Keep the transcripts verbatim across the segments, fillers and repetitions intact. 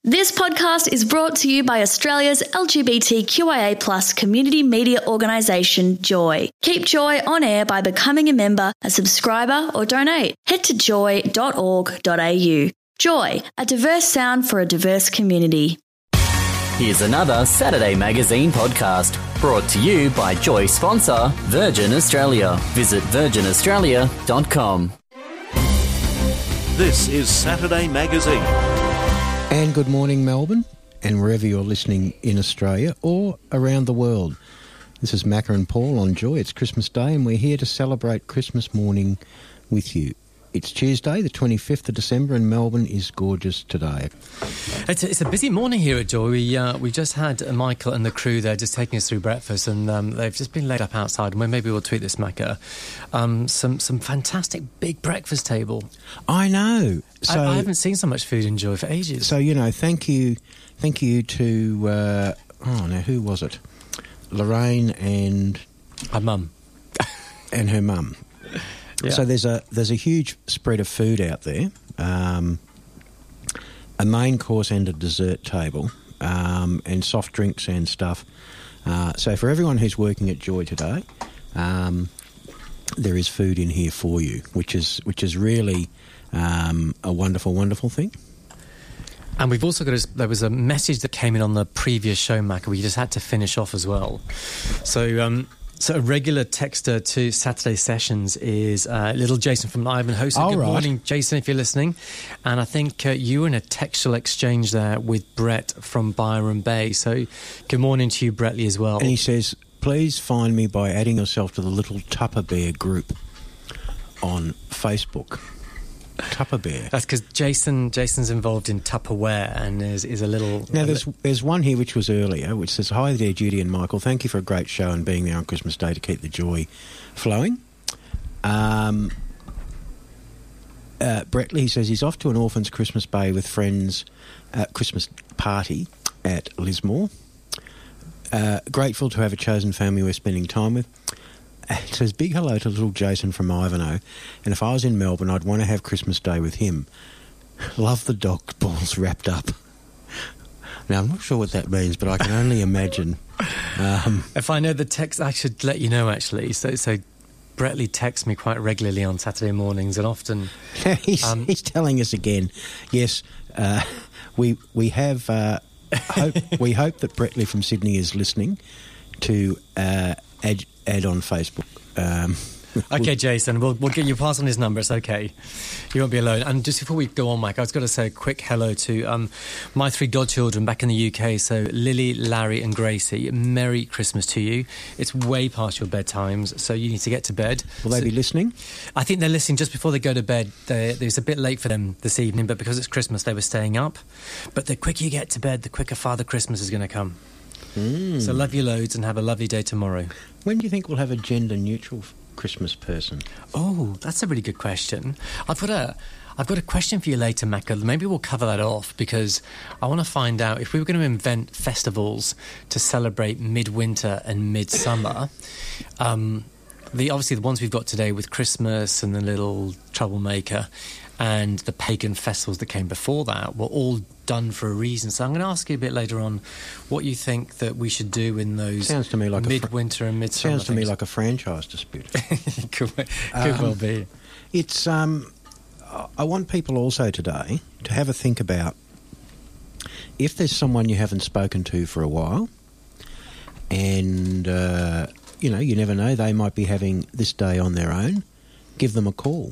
This podcast is brought to you by Australia's L G B T Q I A plus community media organisation, Joy. Keep Joy on air by becoming a member, a subscriber or donate. Head to joy dot org dot a u. Joy, a diverse sound for a diverse community. Here's another Saturday Magazine podcast brought to you by Joy sponsor Virgin Australia. Visit virgin australia dot com. This is Saturday Magazine. And good morning, Melbourne, and wherever you're listening in Australia or around the world. This is Macca and Paul on Joy. It's Christmas Day, and we're here to celebrate Christmas morning with you. It's Tuesday, the twenty-fifth of December, and Melbourne is gorgeous today. It's a, it's a busy morning here at Joy. We uh, we just had Michael and the crew there just taking us through breakfast, and um, they've just been laid up outside. And maybe we'll tweet this, Macca. Um, some some fantastic big breakfast table. I know. So I, I haven't seen so much food in Joy for ages. So you know, thank you, thank you to uh, oh now who was it? Lorraine and her mum and her mum. Yeah. So there's a there's a huge spread of food out there, um, a main course and a dessert table, um, and soft drinks and stuff. Uh, so for everyone who's working at Joy today, um, there is food in here for you, which is which is really um, a wonderful, wonderful thing. And we've also got a, there was a message that came in on the previous show, Macca, we just had to finish off as well. So. Um, So a regular texter to Saturday Sessions is uh, little Jason from Ivanhoe. So All good right. morning, Jason, if you're listening. And I think uh, you were in a textual exchange there with Brett from Byron Bay. So good morning to you, Brettley, as well. And he says, please find me by adding yourself to the Little Tupper Bear group on Facebook. Tupper Bear. That's because Jason Jason's involved in Tupperware and is, is a little... Now, a there's li- there's one here which was earlier, which says, hi there, Judy and Michael. Thank you for a great show and being there on Christmas Day to keep the joy flowing. Um, uh, Brettley says he's off to an orphan's Christmas Bay with friends, uh, Christmas party at Lismore. Uh, grateful to have a chosen family we're spending time with. It says, big hello to little Jason from Ivanhoe, and if I was in Melbourne, I'd want to have Christmas Day with him. Love the dog balls wrapped up. Now, I'm not sure what that means, but I can only imagine. Um, if I know the text, I should let you know, actually. So, so Brettley texts me quite regularly on Saturday mornings, and often... he's, um, he's telling us again, yes, uh, we we have... Uh, hope, we hope that Brettley from Sydney is listening to uh, add, add on Facebook. Um, Okay, Jason, we'll, we'll get you pass on his number. It's okay. You won't be alone. And just before we go on, Mike, I was going to say a quick hello to um, my three godchildren back in the U K. So Lily, Larry and Gracie, Merry Christmas to you. It's way past your bedtimes, so you need to get to bed. will they so, be listening? I think they're listening just before they go to bed. They're, it's a bit late for them this evening, but because it's Christmas, they were staying up. But the quicker you get to bed, the quicker Father Christmas is going to come. Mm. So love you loads and have a lovely day tomorrow. When do you think we'll have a gender-neutral Christmas person? Oh, that's a really good question. I've got a, I've got a question for you later, Macca. Maybe we'll cover that off because I want to find out if we were going to invent festivals to celebrate midwinter and midsummer. um, the obviously the ones we've got today with Christmas and the little troublemaker and the pagan festivals that came before that were all done for a reason. So I'm going to ask you a bit later on what you think that we should do in those Sounds to me like midwinter a fr- and midsummer Sounds to me things. like a franchise dispute. could could Um, well be. It's. Um, I want people also today to have a think about if there's someone you haven't spoken to for a while, and uh, you know you never know, they might be having this day on their own. Give them a call.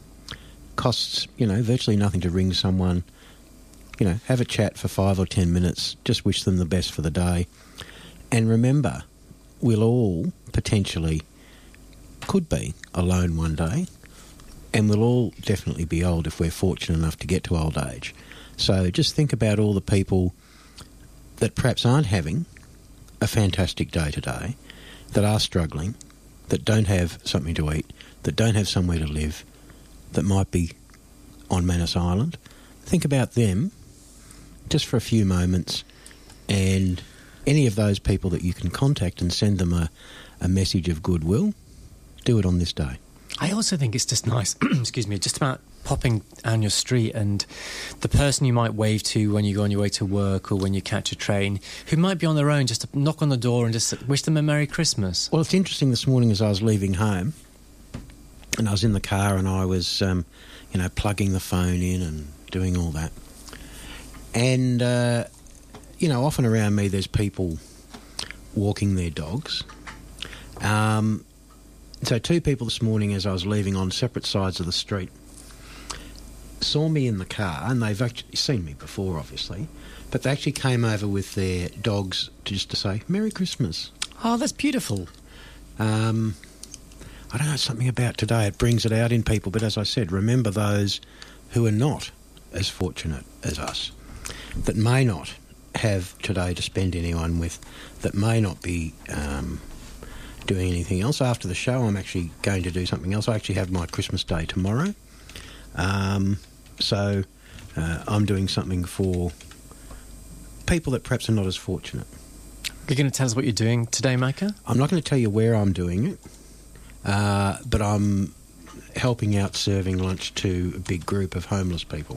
Costs you know virtually nothing to ring someone. You know, have a chat for five or ten minutes. Just wish them the best for the day, and remember, we'll all potentially could be alone one day. And we'll all definitely be old if we're fortunate enough to get to old age. So just think about all the people that perhaps aren't having a fantastic day today, that are struggling, that don't have something to eat, that don't have somewhere to live, that might be on Manus Island. Think about them just for a few moments, and any of those people that you can contact and send them a, a message of goodwill, do it on this day. I also think it's just nice, excuse me, just about popping down your street and the person you might wave to when you go on your way to work or when you catch a train, who might be on their own, just to knock on the door and just wish them a Merry Christmas. Well, it's interesting. This morning as I was leaving home, and I was in the car and I was, um, you know, plugging the phone in and doing all that. And, uh, you know, often around me there's people walking their dogs. Um, so two people this morning as I was leaving on separate sides of the street saw me in the car, and they've actually seen me before, obviously, but they actually came over with their dogs to just to say, Merry Christmas. Oh, that's beautiful. Um... I don't know, something about today, it brings it out in people, but as I said, remember those who are not as fortunate as us, that may not have today to spend anyone with, that may not be um, doing anything else. After the show, I'm actually going to do something else. I actually have my Christmas Day tomorrow. Um, so uh, I'm doing something for people that perhaps are not as fortunate. You're going to tell us what you're doing today, Micah? I'm not going to tell you where I'm doing it. Uh, but I'm helping out serving lunch to a big group of homeless people.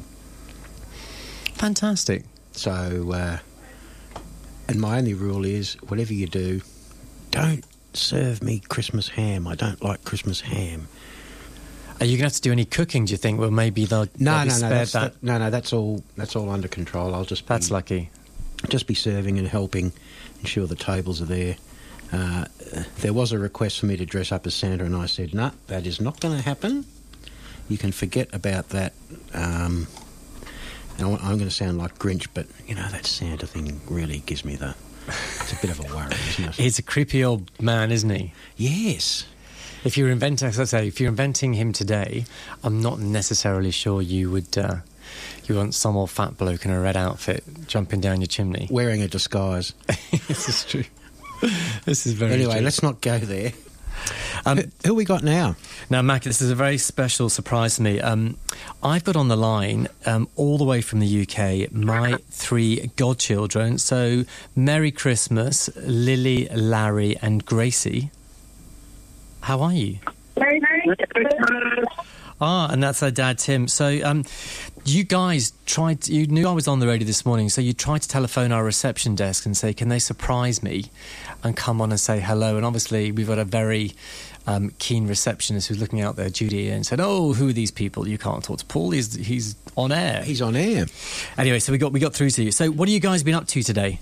Fantastic. So, uh, and my only rule is, whatever you do, don't serve me Christmas ham. I don't like Christmas ham. Are you going to have to do any cooking, do you think? Well, maybe they'll, no, they'll be no, no, spared that's, that. that, no, no, that's all. That's all under control. I'll just be, That's lucky. Just be serving and helping, ensure the tables are there. Uh, there was a request for me to dress up as Santa, and I said, no, nah, that is not going to happen. You can forget about that. Um, and I'm going to sound like Grinch, but, you know, that Santa thing really gives me the... It's a bit of a worry, isn't it? He's a creepy old man, isn't he? Yes. If you're inventing, as I say, if you're inventing him today, I'm not necessarily sure you would... Uh, you want some old fat bloke in a red outfit jumping down your chimney. Wearing a disguise. This is true. This is very Anyway, true. let's not go there. Um, who, who we got now? Now, Mac, this is a very special surprise to me. Um, I've got on the line, um, all the way from the U K, my three godchildren. So, Merry Christmas, Lily, Larry and Gracie. How are you? Merry Christmas. Ah, and that's her dad, Tim. So, um, you guys tried... To, you knew I was on the radio this morning, so you tried to telephone our reception desk and say, can they surprise me and come on and say hello? And obviously, we've got a very um, keen receptionist who's looking out there, Judy, and said, oh, who are these people? You can't talk to Paul. He's, he's on air. He's on air. Anyway, so we got we got through to you. So what have you guys been up to today?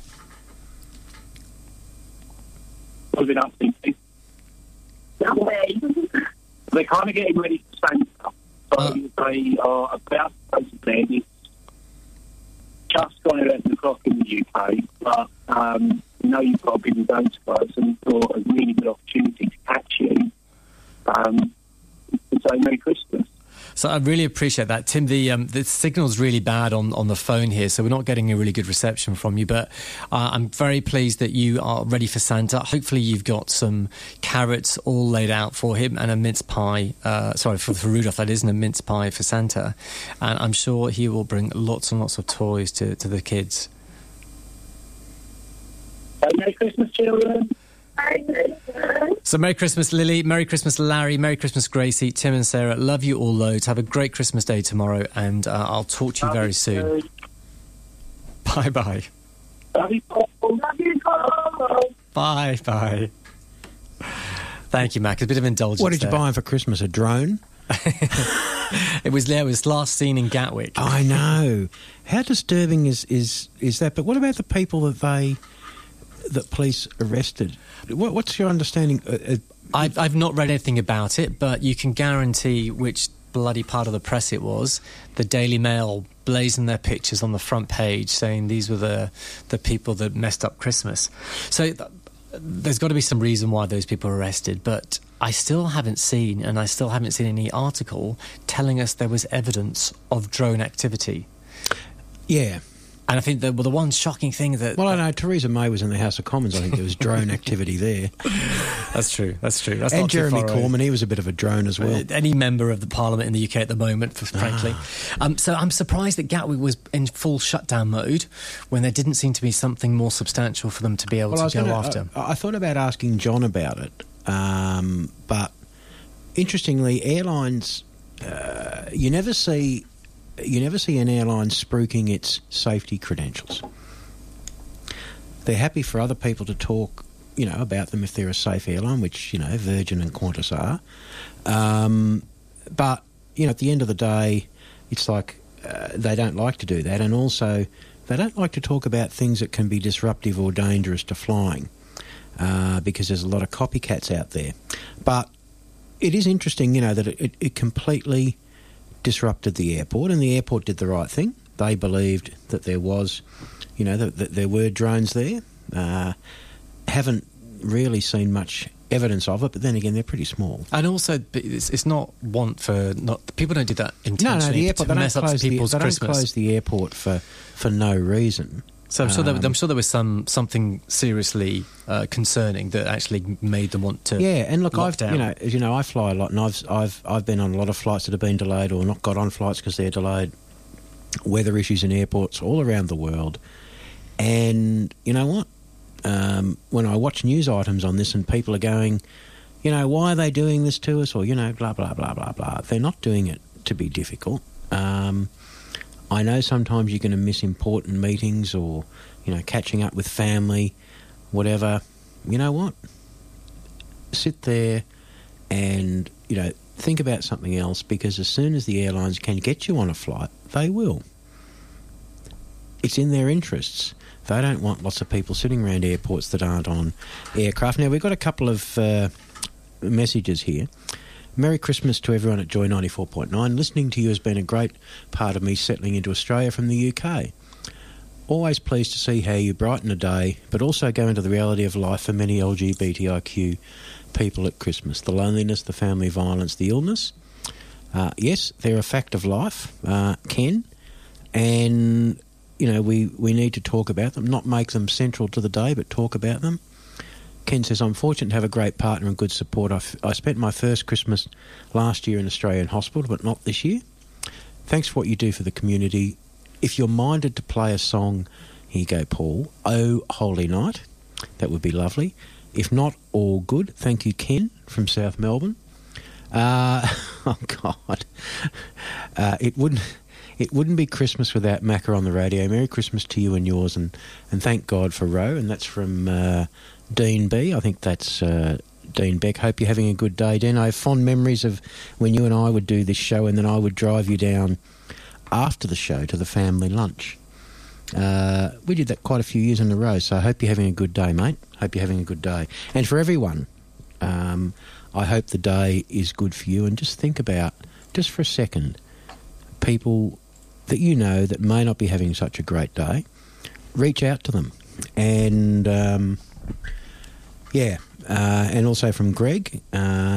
What have been up to? They're kind of getting ready for Santa. So Uh. they are about to go to bed. It's just gone eleven o'clock in the U K, but um, you know you've got a big day to go, so we thought a really good opportunity to catch you um, to say Merry Christmas. So I really appreciate that, Tim. The um, the signal's really bad on, on the phone here, so we're not getting a really good reception from you. But uh, I'm very pleased that you are ready for Santa. Hopefully, you've got some carrots all laid out for him and a mince pie. Uh, sorry, for, for Rudolph, that isn't a mince pie for Santa. And I'm sure he will bring lots and lots of toys to, to the kids. So Merry Christmas, children. So Merry Christmas, Lily. Merry Christmas, Larry. Merry Christmas, Gracie. Tim and Sarah. Love you all loads. Have a great Christmas day tomorrow, and uh, I'll talk to you very soon. Bye bye. Love you, Paul. Love you, Paul. Bye bye. Thank you, Mac. A bit of indulgence. What did you there. buy him for Christmas? A drone? It was there. It was last seen in Gatwick. I know. How disturbing is, is, is that? But what about the people that they... that police arrested? What, what's your understanding? Uh, uh, I've, I've not read anything about it, but you can guarantee which bloody part of the press it was. The Daily Mail blazing their pictures on the front page saying these were the the people that messed up Christmas. So th- there's got to be some reason why those people were arrested, but I still haven't seen, and I still haven't seen any article telling us there was evidence of drone activity. yeah. And I think the, well, the one shocking thing that... Well, I know Theresa May was in the House of Commons. I think there was drone activity there. That's true, that's true. That's And not too Jeremy far away. Corbyn, he was a bit of a drone as well. Uh, Any member of the Parliament in the U K at the moment, for, frankly. Um, so I'm surprised that Gatwick was in full shutdown mode when there didn't seem to be something more substantial for them to be able Well, I, was to go gonna, after. I, I thought about asking John about it, um, but interestingly, airlines uh, you never see you never see an airline spruiking its safety credentials. They're happy for other people to talk, you know, about them if they're a safe airline, which, you know, Virgin and Qantas are. Um, but, you know, at the end of the day, it's like uh, they don't like to do that. And also, they don't like to talk about things that can be disruptive or dangerous to flying uh, because there's a lot of copycats out there. But it is interesting, you know, that it, it completely disrupted the airport, and the airport did the right thing. They believed that there was, you know, that, that there were drones there. Uh, haven't really seen much evidence of it, but then again, they're pretty small. And also, it's, it's not want for not people don't do that intentionally. No, no, the airport to they mess don't up close the, people's they don't Christmas. close the airport for for no reason. So I'm sure Um, there, I'm sure there was some something seriously uh, concerning that actually made them want to. Yeah, and look, lock I've down. you know, as you know, I fly a lot, and I've I've I've been on a lot of flights that have been delayed or not got on flights because they're delayed. Weather issues in airports all around the world, and you know what? Um, when I watch news items on this and people are going, you know, why are they doing this to us? Or, you know, blah, blah, blah, blah, blah. They're not doing it to be difficult. Um, I know sometimes you're going to miss important meetings or, you know, catching up with family, whatever. You know what? Sit there and, you know, think about something else, because as soon as the airlines can get you on a flight, they will. It's in their interests. They don't want lots of people sitting around airports that aren't on aircraft. Now, we've got a couple of uh, messages here. Merry Christmas to everyone at Joy ninety-four point nine. Listening to you has been a great part of me settling into Australia from the U K. Always pleased to see how you brighten a day, but also go into the reality of life for many L G B T I Q people at Christmas. The loneliness, the family violence, the illness. Uh, yes, they're a fact of life, uh, Ken, and you know, we, we need to talk about them, not make them central to the day, but talk about them. Ken says, I'm fortunate to have a great partner and good support. I, f- I spent my first Christmas last year in Australian hospital, but not this year. Thanks for what you do for the community. If you're minded to play a song, here you go, Paul, Oh Holy Night, that would be lovely. If not, all good. Thank you, Ken, from South Melbourne. Uh, oh, God. Uh, it wouldn't... It wouldn't be Christmas without Macca on the radio. Merry Christmas to you and yours, and, and thank God for Ro. And that's from uh, Dean B. I think that's uh, Dean Beck. Hope you're having a good day, Dean. I have fond memories of when you and I would do this show, and then I would drive you down after the show to the family lunch. Uh, we did that quite a few years in a row, so I hope you're having a good day, mate. Hope you're having a good day. And for everyone, um, I hope the day is good for you. And just think about, just for a second, people that you know that may not be having such a great day, reach out to them. And, um, yeah, uh, and also from Greg, uh,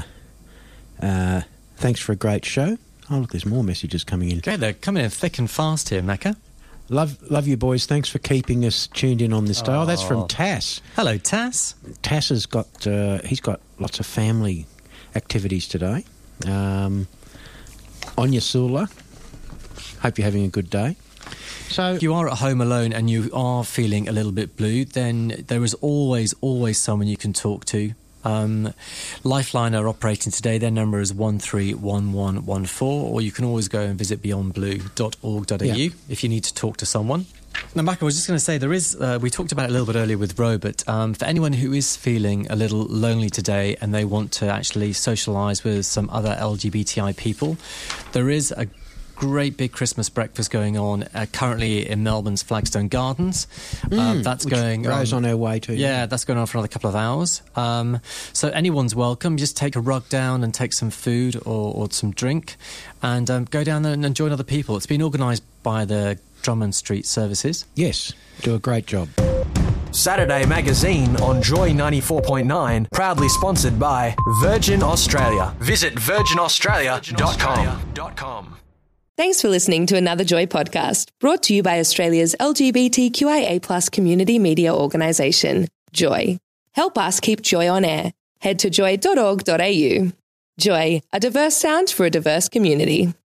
uh, thanks for a great show. Oh, look, there's more messages coming in. Okay, they're coming in thick and fast here, Macca. Love love you, boys. Thanks for keeping us tuned in on this day. Oh, that's from Tass. Hello, Tass. Tass has got, uh, he's got lots of family activities today. Um, Anya Sula, hope you're having a good day. So, if you are at home alone and you are feeling a little bit blue, then there is always, always someone you can talk to. Um, Lifeline are operating today. Their number is one three one one one four, or you can always go and visit beyond blue dot org dot a u yeah. if you need to talk to someone. Now, Macca, I was just going to say, there is, uh, we talked about it a little bit earlier with Ro, but um, for anyone who is feeling a little lonely today and they want to actually socialise with some other L G B T I people, there is a great big Christmas breakfast going on uh, currently in Melbourne's Flagstone Gardens. Mm, um, that's going Ro's on, on her way to. Yeah, yeah, that's going on for another couple of hours. Um, so anyone's welcome. Just take a rug down and take some food or, or some drink, and um, go down there and join other people. It's been organised by the Drummond Street Services. Yes, do a great job. Saturday Magazine on Joy ninety-four point nine, proudly sponsored by Virgin Australia. Visit virgin australia dot com. Thanks for listening to another Joy podcast, brought to you by Australia's L G B T Q I A plus community media organisation, Joy. Help us keep Joy on air. Head to joy dot org dot a u. Joy, a diverse sound for a diverse community.